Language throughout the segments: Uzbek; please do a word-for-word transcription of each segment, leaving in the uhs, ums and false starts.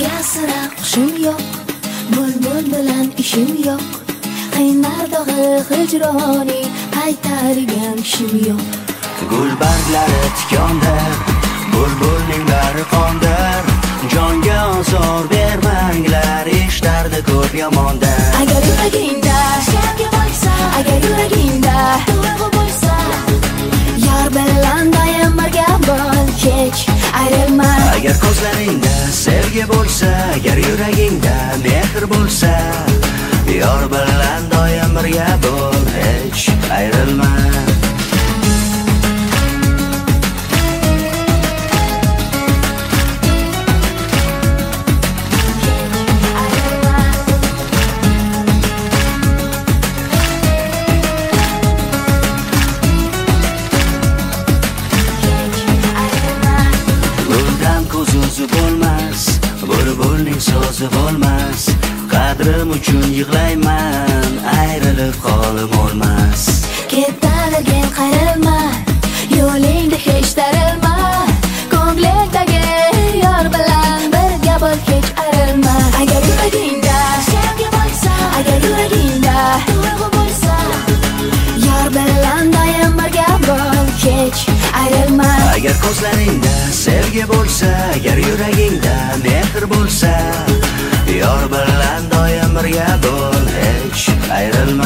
Senga sira hushim yo'q, bulbul bilan ishim yo'q. Qaynar dog'i hijroning qaytargan ishim yo'q. Gul barglari tikondir, bulbulning bari qondir. Jonga ozor bermanglar, eshtardi ko'p yomondir. Agar yuragingda sevgi bo'lsa, agar yuragingda tuyg'u bo'lsa, yor bilan doim birga bo'l, hech ayrilma. Agar ko'zlaringda sevgi bo'lsa, agar yuragingda mehr bo'lsa, yor bilan doim birga bo'l, hech ayrilma. Bo'lmas, bulbulning so'zi bo'lmas. Qadrim uchun yig'layman, ayrilib qolim olmas. Ketavergin qayrilma, yo'lingda hech tarilma. Ko'nglingdagi yor bilan birga bo'l, hech ayrilma. Agar yuragingda sevgi bo'lsa, agar yuragingda tuyg'u bo'lsa, yor bilan doim birga bo'l, hech ayrilma. Agar ko'zlaringda sevgi bo'lsa, agar yuragingda mehr bo'lsa, yor bilan doim birga bo'l, hech ayrilma.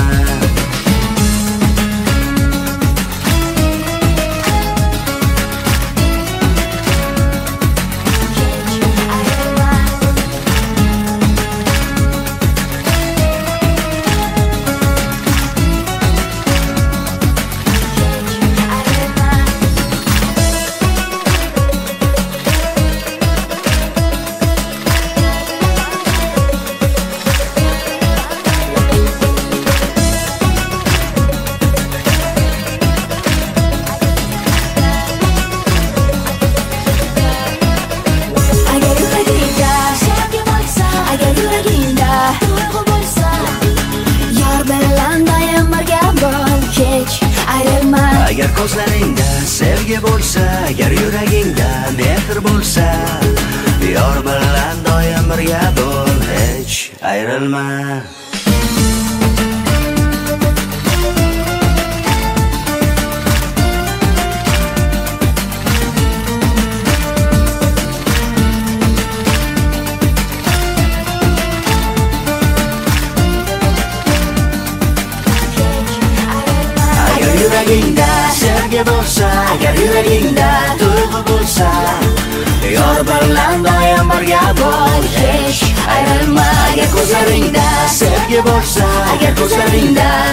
Agar ko'zlaringda sevgi bo'lsa, agar yuragingda mehr bo'lsa, yor bilan doim birga bo'l, hech ayrilma. Yuragingda sevgi bo'lsa, agar yuragingda tuyg'u bo'lsa, yor bilan doim birga bo'l, hech ayrilma. Agar ko'zlaringda sevgi bo'lsa, agar ko'zlaringda